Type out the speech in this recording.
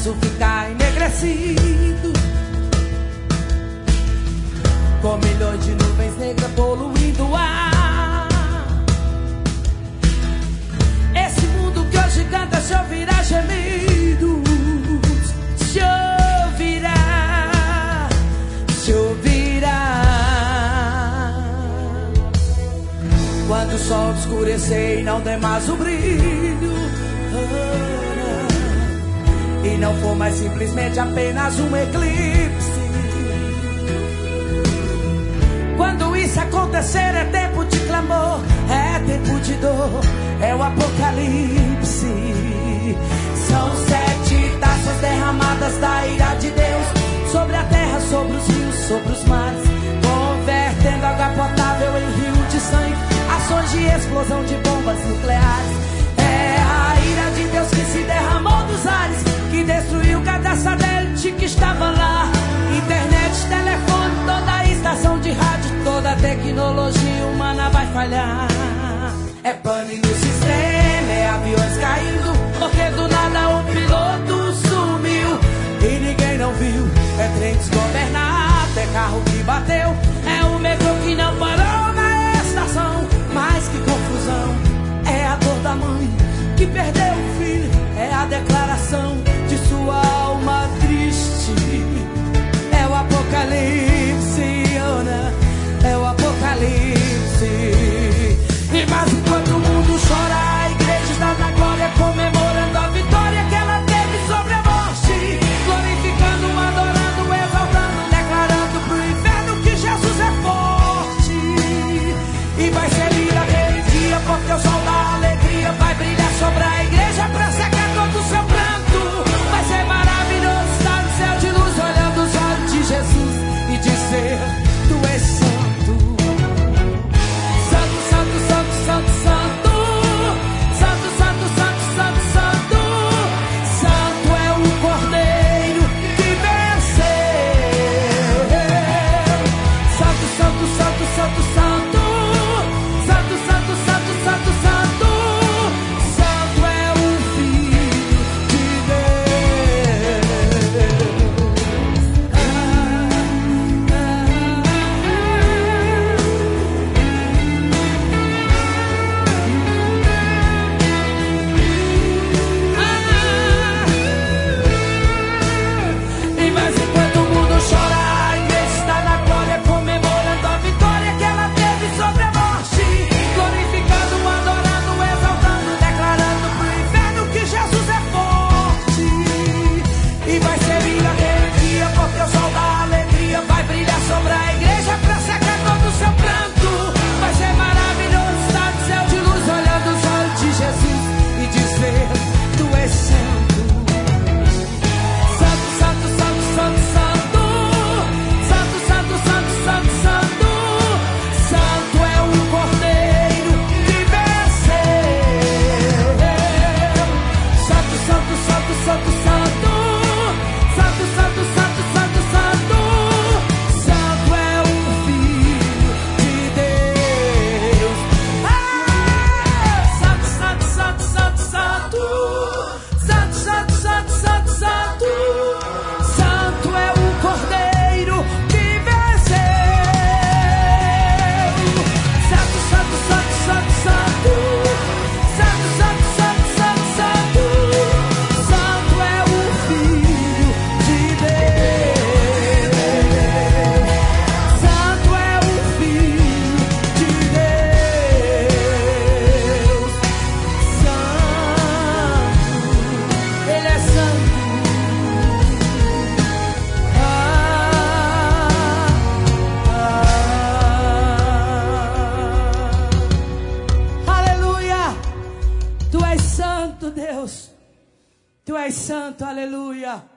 começo a ficar enegrecido, com milhões de nuvens negras poluindo o ar. Esse mundo que hoje canta se ouvirá gemidos, se ouvirá, se ouvirá. Quando o sol escurecer e não der mais o brilho, e não for mais simplesmente apenas um eclipse. Quando isso acontecer é tempo de clamor, é tempo de dor, é o apocalipse. São 7 taças derramadas da ira de Deus sobre a terra, sobre os rios, sobre os mares, convertendo água potável em rio de sangue, ações de explosão de bombas nucleares. É a ira de Deus que se derramou dos ares, que destruiu cada satélite que estava lá. Internet, telefone, toda a estação de rádio, toda a tecnologia humana vai falhar. É pane no sistema, é aviões caindo, porque do nada o piloto sumiu e ninguém não viu. É trem desgovernado, é carro que bateu, é o metrô que não parou na estação. Mas que confusão, é a dor da mãe que perdeu o filho, é a declaração de sua alma triste. É o apocalipse, Ana, é o apocalipse. E mas enquanto o mundo chora, a igreja está na glória, comemorando a vitória que ela teve sobre a morte, glorificando, adorando, exaltando, declarando pro inferno que Jesus é forte. E vai ser lindo aquele dia, porque o sol da alegria vai brilhar sobre a igreja pra secar todo o seu pranto. Vai ser maravilhoso estar no céu de luz, olhando os olhos de Jesus e dizer: Tu és santo. Santo, santo, santo, santo, santo. Santo, santo, santo, santo, santo. Santo é o Cordeiro que venceu. Santo, santo, santo, santo, santo. Santo, santo, santo, santo, santo. Santo é o Filho de Deus. E mas enquanto o mundo chora, a igreja está na glória, comemorando a vitória que ela teve sobre a morte, glorificando, adorando, exaltando, declarando pro inferno que Jesus é forte. E vai ser lindo aquele dia, porque o sol da alegria vai brilhar sobre a igreja pra secar todo o seu pranto. Vai ser maravilhoso estar no céu de luz, olhando os olhos de Jesus e dizer: Tu és santo. Santo, santo, santo, santo, santo. Santo, santo, santo, santo, santo. Santo é o Cordeiro que venceu. Santo, santo, santo, santo, santo. Santo, santo, santo, santo, santo. Santo é o Filho de Deus. Santo, santo, santo, santo, santo. Santo, santo, santo, santo, santo. Santo é o Cordeiro que venceu. Santo, santo, santo, santo, santo. Santo, santo, santo, santo, santo. Santo é o Filho de Deus. Santo é o Filho de Deus. Santo, Ele é santo. Aleluia! Tu és santo, Deus. Tu és santo, aleluia.